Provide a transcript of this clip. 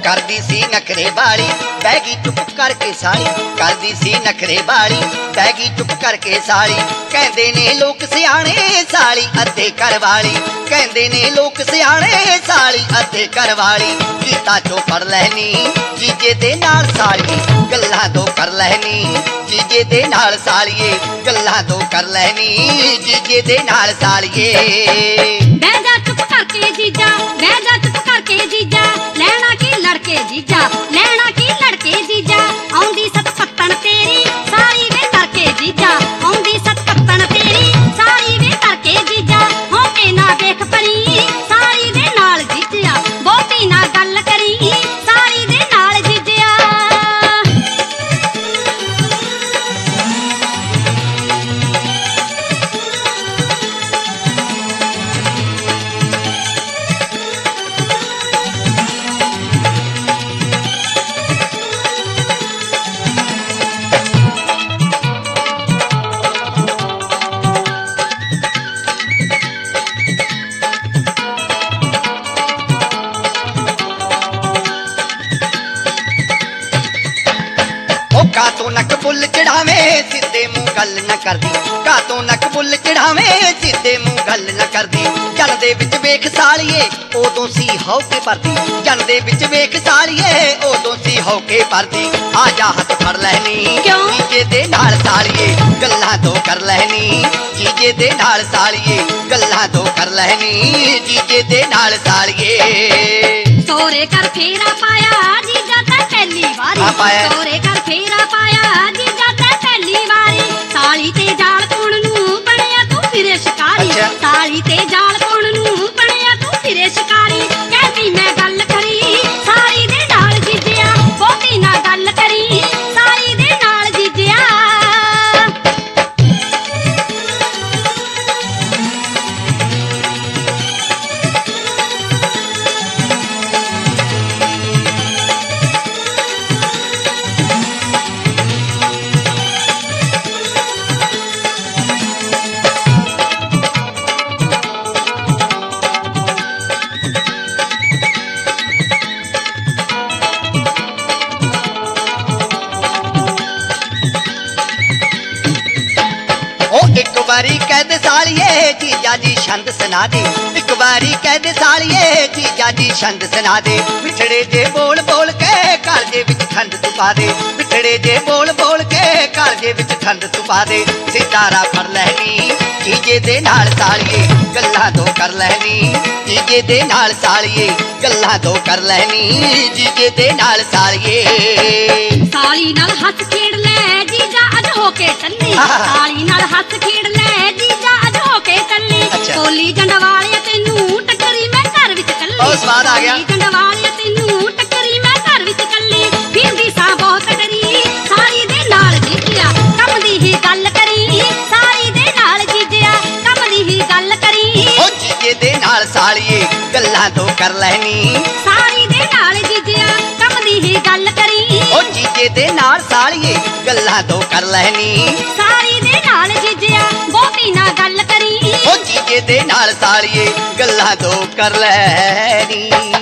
करदी सी नखरे वाली बैगी चुप करके साली करदी सी नखरे वाली बैगी चुप करके साली कहंदे ने लोग सियाणे साली अद्धे घर वाली कहंदे ने लोग सियाणे साली अद्धे घर वाली गीता चो पढ़ लैनी जीजे दे नाल सालिए गल्लां दो कर लैनी जीजे दे नाल सालिए गल्लां दो कर लैनी जीजे दे नाल सालिए बह जा चुप करके जीजा बह जा चुप करके जीजा लैना की लड़के जीजा लैना की लड़के जीजा आउंदी सत पत्तन तेरी सारी वे करके जीजा आउंदी सत पत्तन तेरी सारी वे करके जीजा हो के ना देख परी सारी दे नाल जीजिया बहुती ना गल करी सारी दे नाल जीजिया कातों नक बुल चढ़ावे सीधे मुंह गल न करदी कातों नक बुल चढ़ावे सीधे मुंह गल न करदी जन दे विच वेख सालिए उदों सी हो के परदी जन दे विच वेख सालिए उदों सी हो के परदी आ जा हथ फड़ लैनी जीजे दे नाल सालिए गल्लां दो कर लैनी जीजे दे नाल सालिए गल्लां दो कर लैनी जीजे दे नाल सालिए सोरे कर फेरा पाया जीजा ते पहली वारी सोरे कर फेरा पाया जीजा ते पहली वारी साली ते जाल पुण नू बणिया तू फिरे शिकारी साली ते जाल पुण नू बणिया तू फिरे शिकारी कहती मैं गल करी साली दे नाल जीजिया बहुती ना गल करी साली दे नाल जीजिया एक बारी कह दे सालिए जीजा जी छंद सुना दे एक बारी कह दे सालिए जीजा जी छंद सुना दे बिछड़े जे बोल बोल के घर दे विच ठंड तू पा दे बिछड़े जे बोल बोल के घर दे विच ठंड तू पा दे सितारा फड़ लैनी जीजे दे नाल सालिए गल्लां दो कर लैनी जीजे दे नाल सालिए गल्लां दो कर लैनी जीजे दे नाल सालिए साली नाल हੱਥ खेड़ ले जीजा अज हो के टल्ली साली नाल हੱਥ खेड़ ले जीजा अज हो के टल्ली कोली जंडवालिया तैनू टकरी मैं घर विच कल्ली ओ स्वाद आ गया जंडवालिया तैनू टकरी मैं घर विच कल्ली फिरदी सा बहुत डरी साली दे नाल जीजिया कम दी ही गल करी साली दे नाल जीजिया कम दी ही गल करी ओ जीजे दे नाल सालिए गल्लां दो कर लैनी साली दे नाल जीजिया कम दी ही गल करी ओ जीजे दे नाल सालिए गल्लां दो कर लैनी साली दे नाल जीजिया बहुती ना गल करी ओ जीजे दे नाल सालिए गल्लां दो कर लैनी।